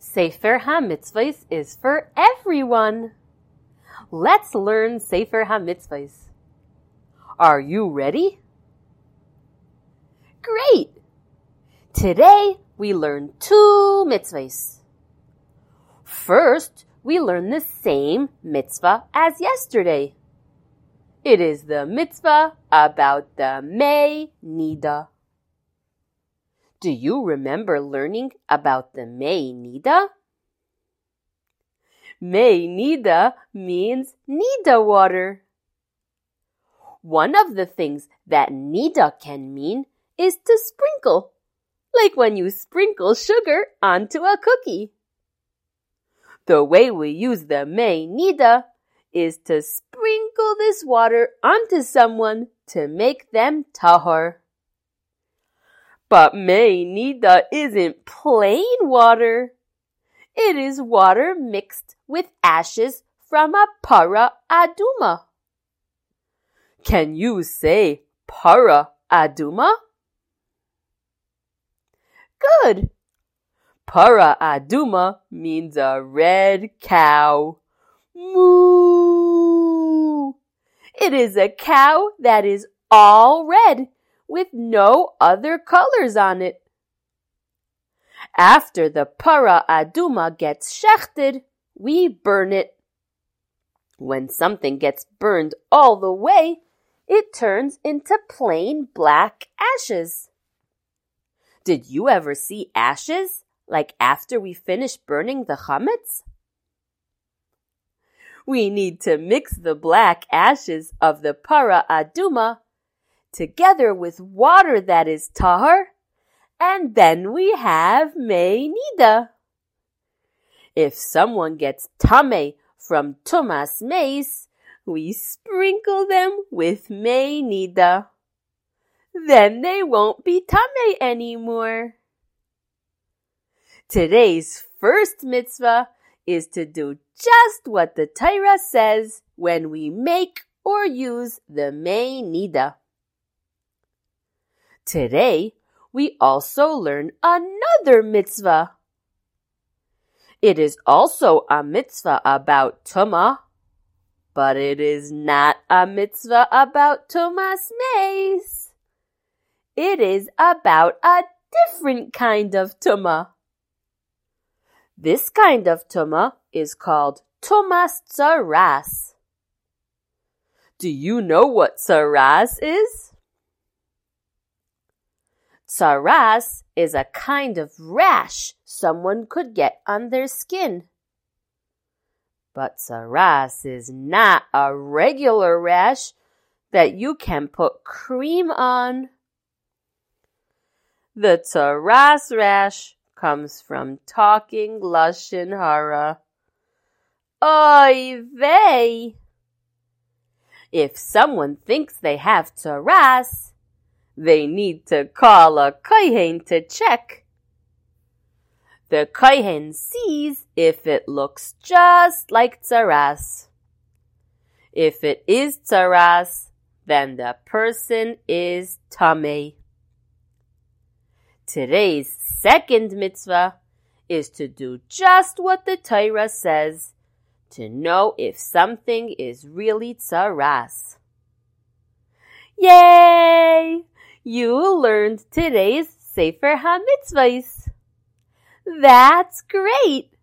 Sefer HaMitzvahs is for everyone. Let's learn Sefer HaMitzvahs. Are you ready? Great! Today we learn 2 mitzvahs. First, we learn the same mitzvah as yesterday. It is the mitzvah about the Mei Nida. Do you remember learning about the Mei Nida? Mei Nida means Nida water. One of the things that Nida can mean is to sprinkle, like when you sprinkle sugar onto a cookie. The way we use the Mei Nida is to sprinkle this water onto someone to make them tahor. But Mei Nida isn't plain water. It is water mixed with ashes from a para aduma. Can you say para aduma? Good. Para aduma means a red cow. Moo! It is a cow that is all red, with no other colors on it. After the para aduma gets shechted, we burn it. When something gets burned all the way, it turns into plain black ashes. Did you ever see ashes, like after we finish burning the chametz? We need to mix the black ashes of the para aduma together with water that is tahor, and then we have Mei Nida. If someone gets tameh from tumas meis, we sprinkle them with Mei Nida. Then they won't be tameh anymore. Today's first mitzvah is to do just what the Torah says when we make or use the Mei Nida. Today, we also learn another mitzvah. It is also a mitzvah about tumah, but it is not a mitzvah about tumas meis. It is about a different kind of tumah. This kind of tumah is called tumas tzaras. Do you know what tzaras is? Tzaras is a kind of rash someone could get on their skin. But tzaras is not a regular rash that you can put cream on. The tzaras rash comes from talking lashon hara. Oy vey! If someone thinks they have tzaras, they need to call a kohen to check. The kohen sees if it looks just like tzaras. If it is tzaras, then the person is tameh. Today's second mitzvah is to do just what the Torah says to know if something is really tzaras. Yay! You learned today's Sefer HaMitzvahs. That's great!